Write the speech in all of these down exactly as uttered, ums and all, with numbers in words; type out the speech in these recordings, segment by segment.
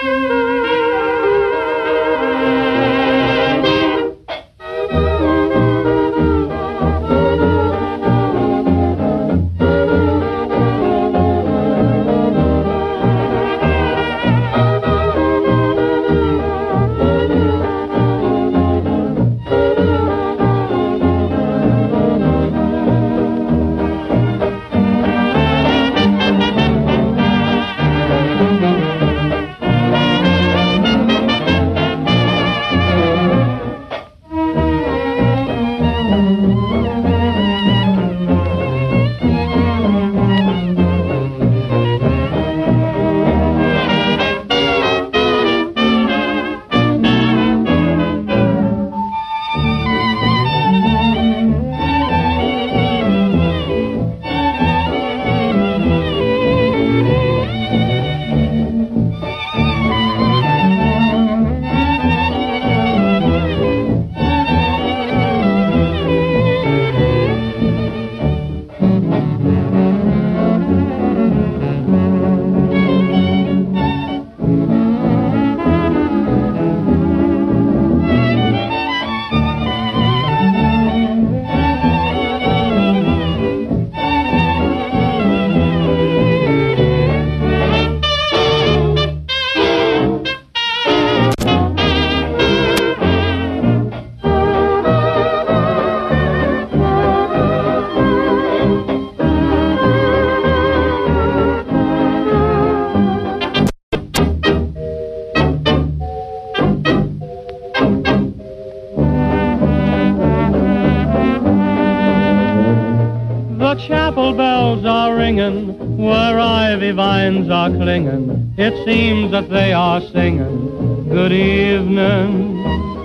The chapel bells are ringing, where ivy vines are clinging. It seems that they are singing, good evening.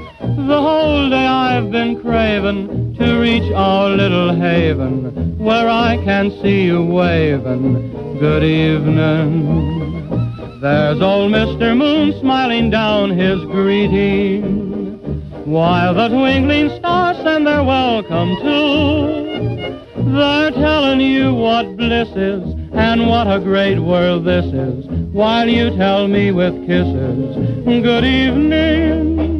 The whole day I've been craving to reach our little haven, where I can see you waving, good evening. There's old Mister Moon smiling down his greeting, while the twinkling stars send their welcome too. They're telling you what bliss is and what a great world this is, while you tell me with kisses, good evening.